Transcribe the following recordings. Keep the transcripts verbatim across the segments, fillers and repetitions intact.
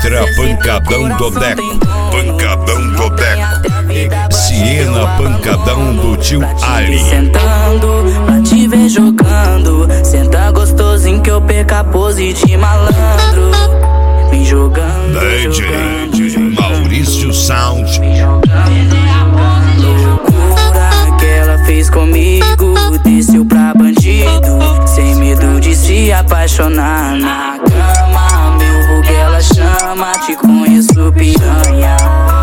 Ultra Pancadão do Deco, Pancadão do Deco, Siena Pancadão do tio Ali. Sentando, pra te ver jogando, senta gostosinho que eu perca a pose de malandro. Me jogando, D J jogando, Maurício Sound. Loucura que ela fez comigo, desceu pra bandido, sem medo de se apaixonar na cama. Meu vulgo ela chama, te conheço piranha.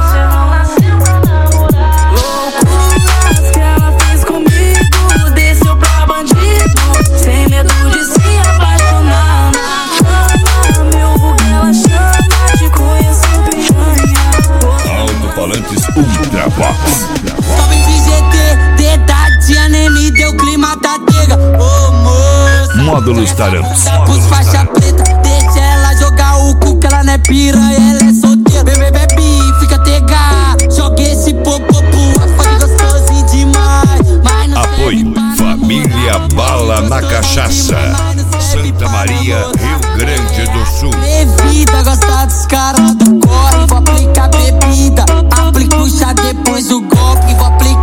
Loucuras que ela fez comigo, desceu pra bandido, sem medo de se apaixonar na cama. Meu vulgo ela chama, te conheço piranha. Alto-falantes Ultra Box. Tava em G T, dedadinha nem me deu clima da tega. Ô moça, Módulos Tarantos. pus faixa preta, deixa ela jogar o cu que ela não é piranha, ela é solteira. Bebê, bebe, fica tega, joga esse popopu, foi gostosinho demais. Mas não Apoio Família Bala na Cachaça, Santa Maria, Rio Grande do Sul. Bebida, gosta dos caras do corre, vou aplicar bebida. Aplica o chá depois do golpe, vou aplicar